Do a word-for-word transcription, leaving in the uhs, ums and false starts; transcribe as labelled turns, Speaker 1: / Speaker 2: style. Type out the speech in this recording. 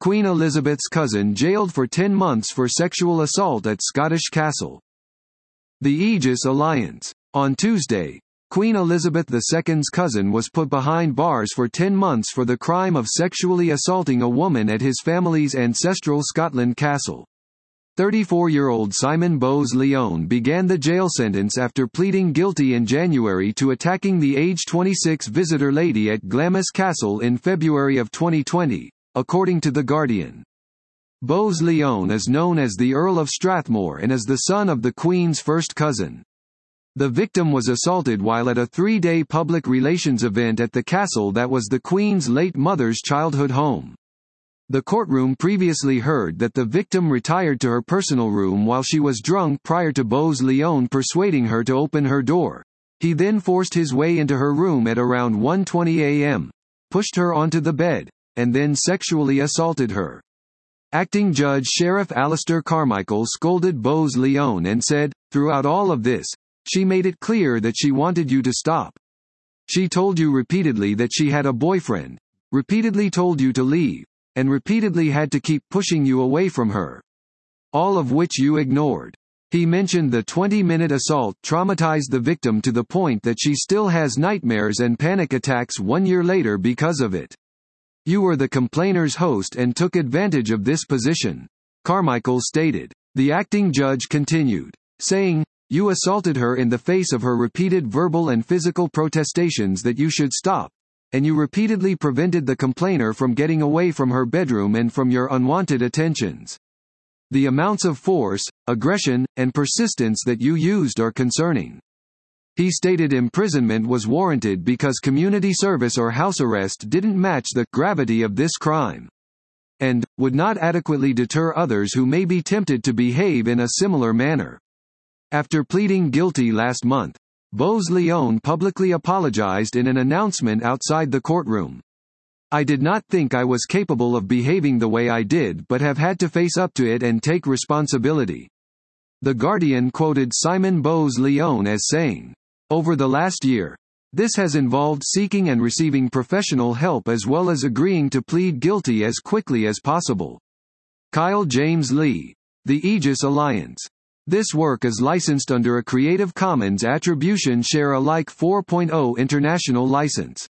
Speaker 1: Queen Elizabeth's cousin jailed for ten months for sexual assault at Scottish Castle. The Aegis Alliance. On Tuesday, Queen Elizabeth the Second's cousin was put behind bars for ten months for the crime of sexually assaulting a woman at his family's ancestral Scotland castle. thirty-four-year-old Simon Bowes-Lyon began the jail sentence after pleading guilty in January to attacking the age twenty-six visitor lady at Glamis Castle in February of twenty twenty, according to The Guardian. Bowes-Lyon is known as the Earl of Strathmore and is the son of the Queen's first cousin. The victim was assaulted while at a three-day public relations event at the castle that was the Queen's late mother's childhood home. The courtroom previously heard that the victim retired to her personal room while she was drunk prior to Bowes-Lyon persuading her to open her door. He then forced his way into her room at around one twenty a m, pushed her onto the bed, and then sexually assaulted her. Acting Judge Sheriff Alistair Carmichael scolded Bowes-Lyon and said, "Throughout all of this, she made it clear that she wanted you to stop. She told you repeatedly that she had a boyfriend, repeatedly told you to leave, and repeatedly had to keep pushing you away from her. All of which you ignored." He mentioned the twenty-minute assault traumatized the victim to the point that she still has nightmares and panic attacks one year later because of it. "You were the complainer's host and took advantage of this position," Carmichael stated. The acting judge continued, saying, "You assaulted her in the face of her repeated verbal and physical protestations that you should stop, and you repeatedly prevented the complainer from getting away from her bedroom and from your unwanted attentions. The amounts of force, aggression, and persistence that you used are concerning." He stated imprisonment was warranted because community service or house arrest didn't match the gravity of this crime, and would not adequately deter others who may be tempted to behave in a similar manner. After pleading guilty last month, Bowes-Lyon publicly apologized in an announcement outside the courtroom. "I did not think I was capable of behaving the way I did but have had to face up to it and take responsibility." The Guardian quoted Simon Bowes-Lyon as saying, "Over the last year, this has involved seeking and receiving professional help as well as agreeing to plead guilty as quickly as possible." Kyle James Lee. The Aegis Alliance. This work is licensed under a Creative Commons Attribution Share Alike four point oh international license.